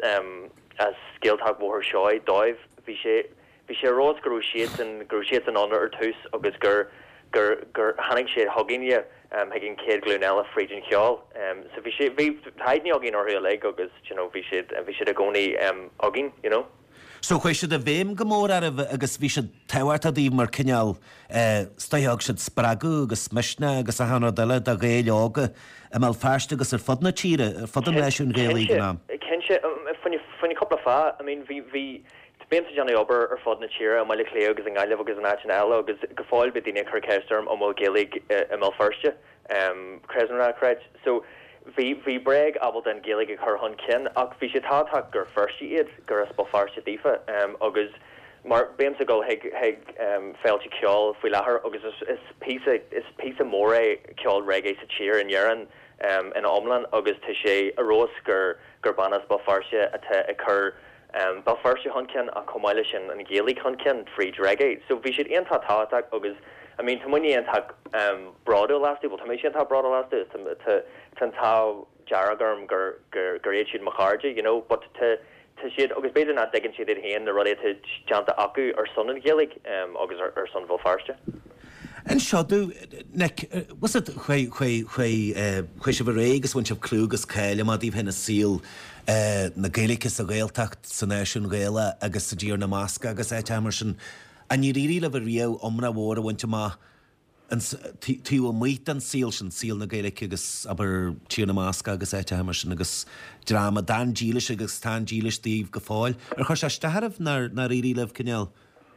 as scéaltach bhór seoid dóibh bhí sé bhí sé rás gurú siad an gurú siad an anna ar tús agus gur gur gur hanig siad hagine hagin céad glúnella frídin cheáil. So bhí sé bhí taidní agin orthaí le agus, you know, bhí siad bhí siad a gcónaí agin, you know.
So chuis siad a bhéim go mór ar agus bhí siad tehaart a dí mar cineal stoitheag siad spragu agus misna agus a hana deile a géile ága a mal fearste agus ar fodna tíre ar fodna leisún géala í gnám.
Ken sé fanny couple fa, I mean bhí bhí Bente Johnny Ober ar fod na tíre a meile léo agus an gáileh agus an national agus go fáil be dine chu ceistem ó mó géalaigh i mé firste cresan ráid. So Bhí bhí breag abal den géalaigh a chur hon cin ach bhí sé tátá gur firstí iad gur is ba farste dífa agus mar béimsa go heag heag féilte ceáil faoi láthair agus is písa is písa móra ceáil reggae sa tír in dhearan in Omlan agus tá sé a rós gur gur banas ba farste atá a chur ba farste hon cin a comáile sin an géalaigh hon cin free reggae. So bhí siad aon tátá agus I mean, to money and tag um broader last year, but to me she had broader last year to to to how Jaragarm gur gur gur each Maharji, you know, but to to she agus better not digging she did here in the related Janta Aku or son in Gaelic um agus or, or son Volfarste.
And Shadu Nick was it why why why uh why she veregas when she clugus Kyle ma dí hen a seal uh na Gaelic is a Gaeltacht sa nation Gaela agus sa Gier na Masca agus a Emerson. And you really love a real omra war when you ma and to a meet and seal and seal na Gaelic agus aber Gier na Masca agus a Emerson agus drama Dan Geelish agus Tan Geelish Steve Gafoil or chush a staharv na na really love Canel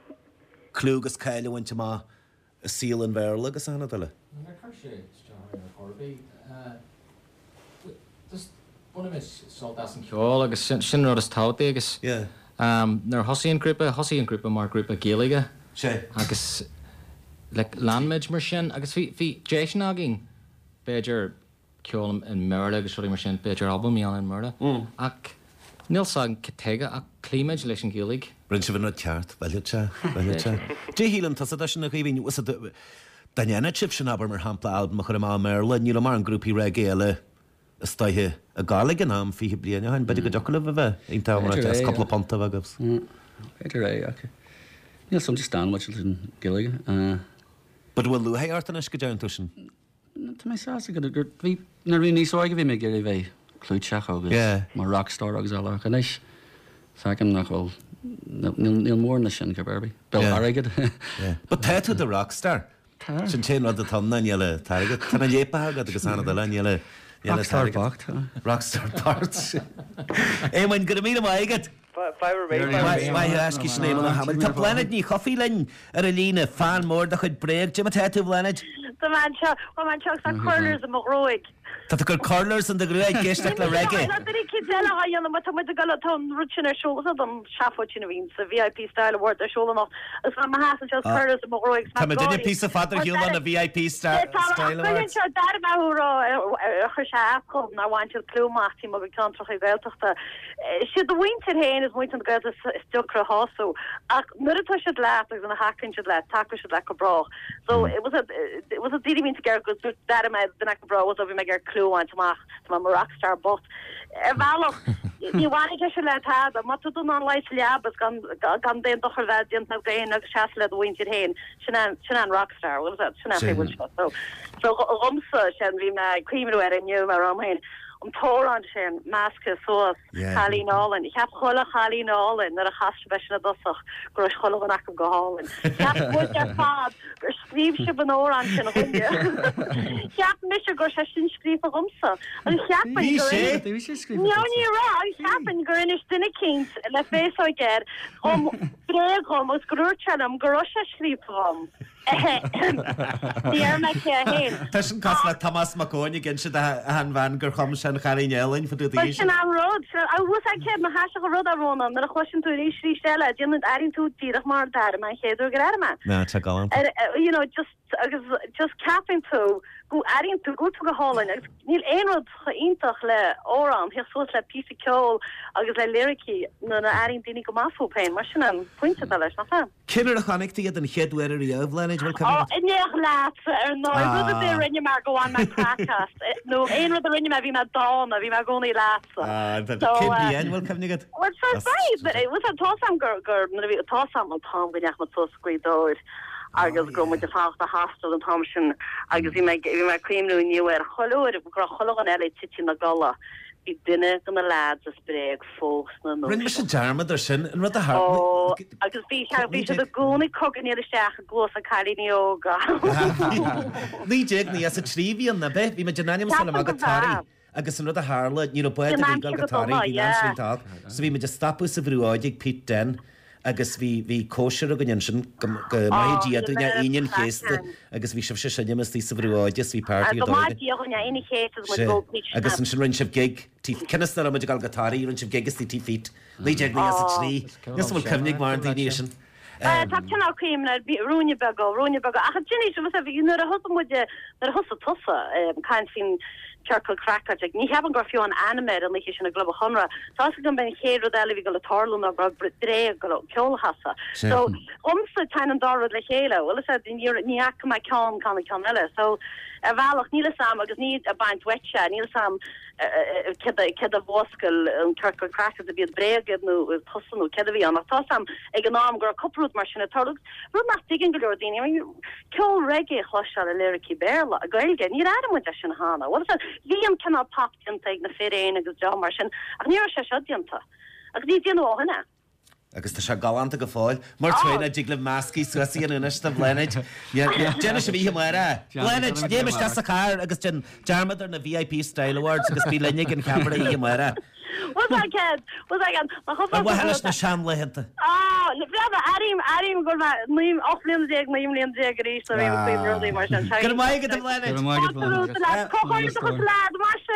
Clugus Kyle when you ma a seal and verl agus anna dala.
Na chuir sé Corby just one of his salt as an ceol agus sin rud is tátaí agus
yeah.
Um, nar hosíon grúpa, hosíon grúpa mar grúpa Gaeilge.
Sé.
Agus le landmid mar sin, agus bhí bhí Jason agin beidir ceolm in Merle agus ruí mar sin beidir album íon in Merle.
Mm.
Ach níl san cetega ach clíimeid leis an Gaeilge.
Bryn se fy teart, felly te, felly te. Dé hílam tas a da sin a chwifin, was it Diana chip sin aber mar hampla album a chur am Merle, níl mar an grúpi reggae eile stoithe a Gaeilge an am fi bliana hain, beidir go jocalah a bheith, ein tá mar a couple of ponta agabs.
Beidir é, okay. Níl som stan much in Gaeilge.
But will lu hay artan go down tusin?
Tá mé sá go gur bhí na ri níos óige bhí mé géirí bheith clúteach agus mar rockstar agus eile chanéis. Fecin nach bhfuil níl mór na sin go berbí. Bill Harrigad.
But tá tú the rockstar? Sin té rud a tamna níile targad. Tá na lépa agad agus anna dala níile
Rockstar Bacht.
Rockstar Parts. Hey, when good to meet him, I get.
Fiver Bay.
Why you ask his name on the Hamilton? Top Leonard, ni coffee line. Arelina, fan more that could break. Jim Tattoo Leonard.
The man chuck, well man chucks on corners of McRoig.
Tá gur Carlers an de grú geiste le reggae.
rutin show an shafo vin sa V I P style award show noch as ma has just Carlers mo roig.
Tá dinne pí a father hiú an a V I P style style awards.
Dar ma chu kom na want clúmachtí mo kan troch veilachta. Si de winter hain is muito go stukra hoso. Ach nu se la an a hakin se le tak se le bra. So it was a it was a didi mean to get good that me the neck bra was over me get clue on to ma to ma rockstar but e val ni want ke se le ha mat do an leit labas gan gan den doch le dient na gain ag chasle the winter hain sinan sinan rockstar was that sinan so so romsa sen vi me cream er new ma rom hain om toran sin maske soas Chalín Allen. Ich hab cholle Chalín Allen na a chasbena dosach gro cholle an ac gohalen. Ich hab go der fad gur skrif se ben oran sin hunde. Ich hab mis go se sin skrif rumsa. Und ich hab Ja ni ra ich hab en grinnish dinne kings le fe so ger om bregom os grochalm gro skrif rom. Díar me ce héin.
Tá sin cas le Thomas McCónig gin si an bhain gur chum sin Chalín Allen for dí.
Sin an rud a bhs a ce ma has go rud a róna na a chusin tú rí srí stelle Di arin tú tíach mar dar me chéadú gra me.
Na tá galant.
You know just agus just capping tú go arin tú go go háin níl éonrod intach le órán hir sos le pí ceol agus le lyricí na na arin daine go máfú pein mar sin an pointe leis na fa.
Cinnar a chanigtí an cheadhar í óhlein
Oh, neach laat er no rud be rinne mar go an my podcast. No ein rud rinne me vi me dawn a vi me goni laat.
Ah, but Kim will come nigga.
What's so right, but it was a tosam gur gur na vi tosam on Tom gach mat so squid door. Agus go mit de fa the hostel and Thomson agus vi me vi me cream no new er hollo gro hollo an ele titi na gala. I dinne gan the lads a spreeg folks na no.
Rin mis jarma der sin and wat the heart.
Oh, agus vi vi the goni cooking near the shack glos a Chalín yoga.
Ní jeg ní as a trivian na be vi me jananium sal magatari. Agus an rud a Harla ní a poet legal gatari ní tag. So vi me just stop us a vrúáig Pete Den. Agus vi vi kosher gan sin mai dia du na inen geste agus vi se se nemas tí sa vrúáides vi party do. Agus an sin rinship gig tí kennestar am gal gatari rinship gig is tí feet. Lí jeg ní as a trí. Gus bhfuil cymnig mar an nation.
Tá cena cream na rúne bego rúne bego a Jenny was a you know a hosa mu de a hosa tosa kind fin charcoal cracker ní haban go fiú an anime an lei sin a globe honra tá go ben chéad eile vi go le tarlun a bra dré go ceol hasa so omsa tan an dar le chéile well said in your ní ac mai can can can eile so a bhealach níle sam agus ní a baint wetse níle sam ke a bhoscail an charcoal cracker a bíad bréagad nó tosanú ce a bhí an tá sam ag an nám gur a coprút mar sin a tarlug ru nach digin go daine ceol reggae chloá a lyricí béla a gailge ní adam mu sin hána well Liam cannot pop intake na féin agus jo mar sin ach ní se sedianta ag ní dé áhanna.
Agus tá se galanta go fáil mar tuine digla máscí suasí an iniste bléid Jenna se bhí mar Bléid déime te a cá agus den dearmadar na V I P Style Awards agus bí lenig an camera í mar.
Was I kid? Was I gan?
Wa hellas na sean le henta.
Ah, le brava Arim Arim go ma nim oflim dig na imlim dig rí so vi we really mar san.
Gur mai get the planet.
Gur mai get the planet.
Cohort to lad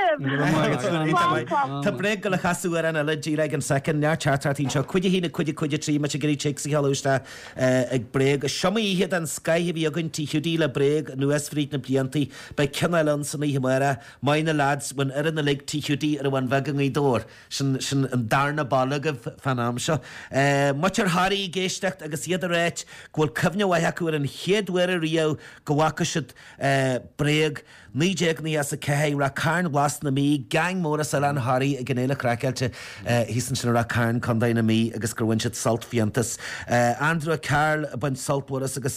massive.
Tá breg go le chaú ar an le dí ag an second near chartartín seo chuide hína chuide chuide trí me gurí chicks hallústa ag breg a siomí hiad an Sky bhí agan tí hiúdí le breg nuas frí na bliantaí bei Kennelan san í mara maina lads when ar an le tí hiúdí ar an vegan í dór. Sin sin an darna balagah fanam seo. Muir Harí géistecht agus iad a réit ghfuil cyfne waithú ar an chéadhfuir a rio go bhacha siad breg ní déag ní as a cehé ra cairn glas na mí gang mór a sal an Harí a gnéile cracailte hísan sin ra cairn condaine na mí agus gur bhain siad salt fiantas. Andrew Carl a bain saltboras agus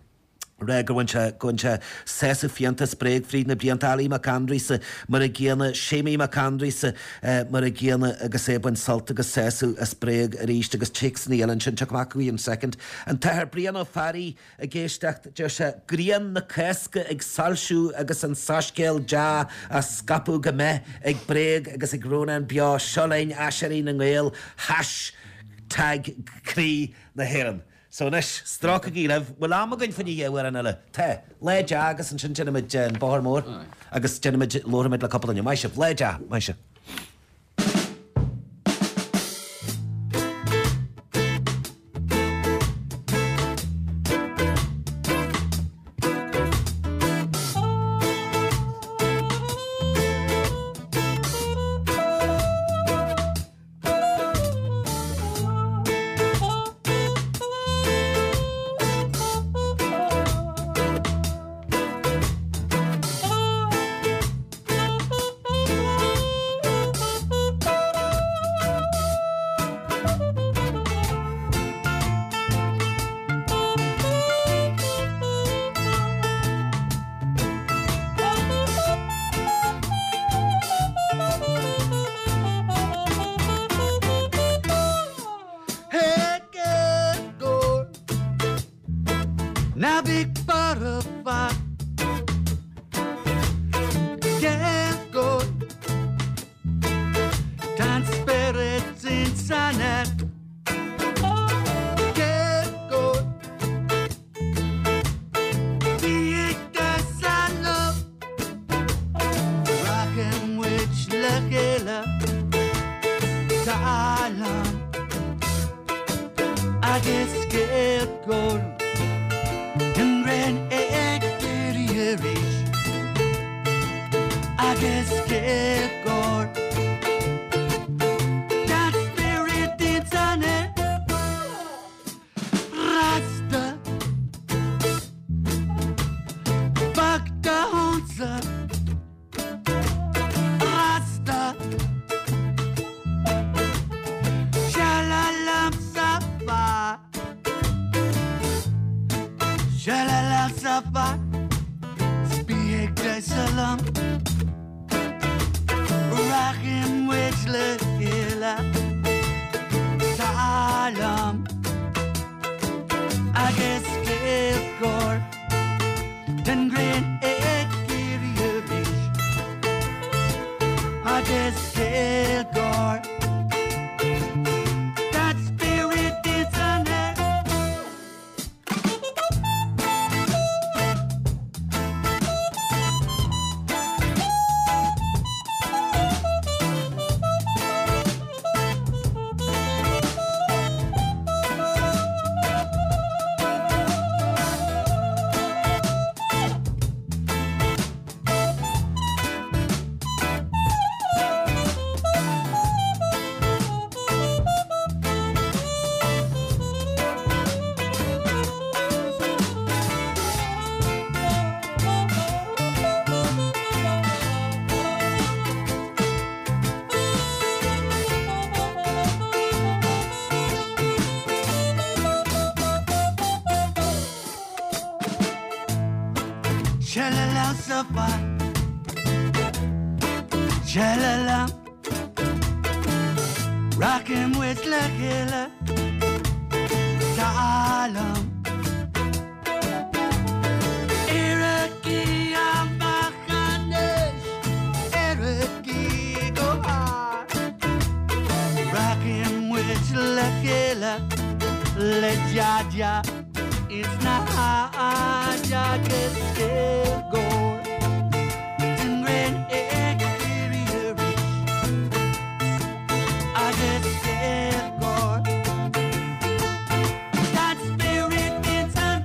Reg gointse gointse sesa fiantas breg fríd na bliantalí macandri sa mar a géana sémi macandri sa mar a géana agus é buin salt agus sesu as breg a ríist agus chicks ní an sin chacmacuí an second an tahar brian ó farí a géistecht de se grian na cesca ag salsú agus an sascéil ja a scapu go me ag breg agus ag róna an bia seolein aserí na ngéil hash tag crí na héan. So nes stracha gíileh bhfuil am againn faní dhéhar an eile te léide agus an sin tinimiid an báthar mór agus tinimiid lóramid le capal an maiise léide maiise.
Now big butterfly can't go dance spirits in sunnet can't go be the sun of rockin' witch lakela Thailand I get scared gold and ran egg rich I guess scarecrow that spirit is on it Rasta fuck the hunter Rasta Shalalam Safa Shalalam Safa Speak the salam Rockin' with Lakila Salam I guess scarecrow then green egg rich I guess scarecrow that spirit is on it Shalala Safa Shalala Rockin' with Lakila Salam Iraqi Amakanesh Iraqi go hard Rockin' with Lakila Let Jaja It's not hard, I get scared, go and red egg, rich I get scared, go that spirit is on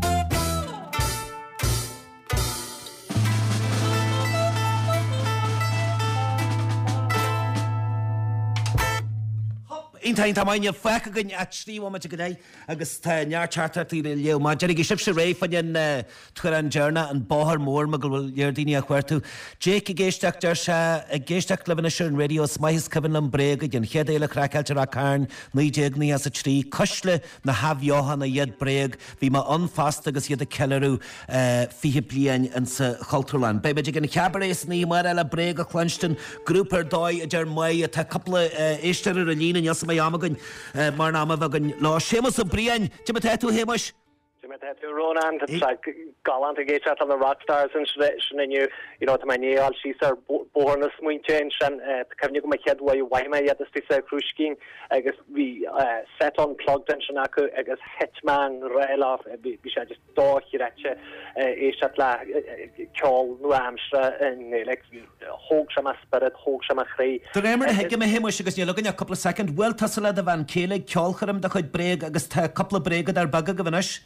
Intain tá maine fecha gon atríomh me go dé agus tá near chartartí le leo má denig sib se ré fan tuair an dearna an báthar mór me go bhfuil dheardaine a chuirtú. Jake géisteach deir se a géisteach lehanna se an radio maithis cyfan an brega an chead éile cracailte a cairn ní déagnaí as a trí cosle na habheohan a iad breg bhí má anfast agus iad a celarú fihe blian an sa Chaltúrland. Bei beidir gan cheabaréis ní mar eile breg a chlunstan grúpar dói a dear mai a tá coppla éistear a lína as mai amagan mar náma bhagan lá sémas a brian te me tú hémas
te me
met het Ronan het like galant gate at on the rock stars and and you you know to my knee all she's are born a smooth change and can you go my head why why my yet this is cruise skiing I guess we set on plugged and shanako I guess hitman rail off we should just talk here is at la call no amstra and like hoog sama spirit hoog sama chree
the remember hege me him was you looking a couple of seconds well tasla the van kele cholcherim da could break I guess a couple of break there bag gavanish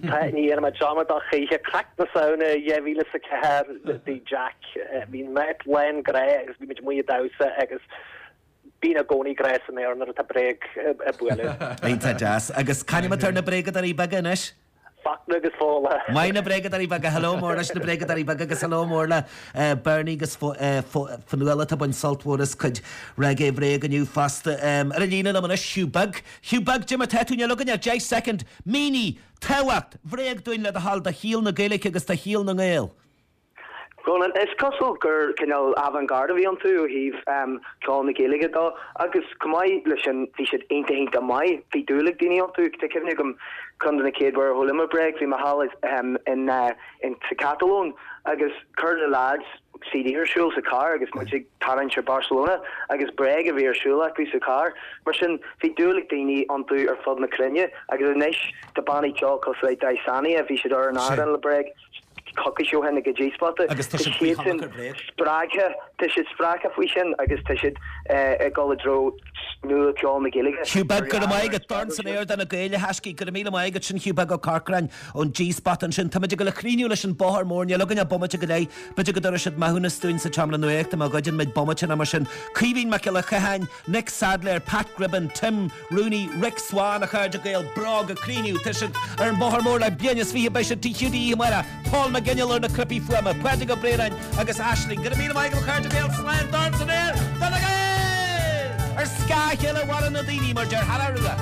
ni er my drama da he cracked the sound yeah we listen to the jack I mean Matt Len Gray is bit more dose I guess being a goni grass in there and a break a buile
ain't that jazz I guess can you turn a break that he baganish
fuck niggas fall
mine a break that he bag hello more the break that he bag hello more uh Bernie gus for uh for Fanuela to bun salt waters could reggae break and you fast um Regina on a shoe bug shoe bug Jim tattoo you looking at J second meanie tawat break doing the hall the heel na gaelic agus the heel na gael
Ronan, it's costal gur canal avant-garde vi onto he've um call na gaelige da agus kumai listen fi should ain't ain't mai fi dulig dini onto te kevni gum kund na kid where holima break fi mahal is um in uh, in Catalan agus current lads C D schools a car agus much talent for Barcelona agus breg of your school like piece of car marsin fi dulig dini onto or fod na Krinya agus nish the bani chalk cos like Daisani if he should earn out on the breg cocky show hen a G spot
agus tá sé
sprache te should sprache fuishin agus te should uh go dro nu call na gilige
Hubag go mai get turns an air than a gaile haski go mi mai get sin Hubag go Carcran on G spot an sin tamid go chrínú leis an bohar mór ne lugin a bomate go lei but go dar should mahuna stún sa chamla no ekta ma godin med bomate na mar sin Kevin McKillahan Nick Sadler Pat Gribben Tim Rooney Rick Swan a charge gael brog a chrínú te should ar an bohar mór like bianas fi be should T Q D mara Paul McGinnell on a creepy fuama Pwede go Brain agus Ashley go mi mai go charge gael slant darts in air then again ar sky killer what an adini mar jar halaruga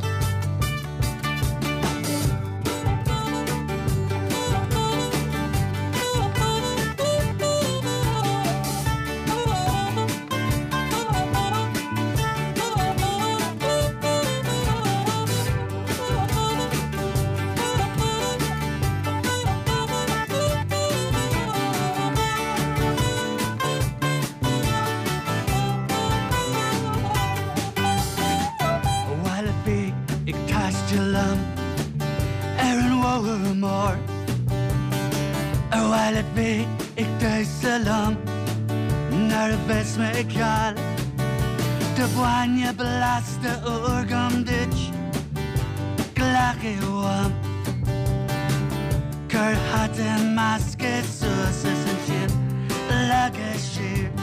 more a while it be ik thuis salam naar het best me ik haal de boanje belaste orgam ditch klage wam kar hat en maske so session lage shit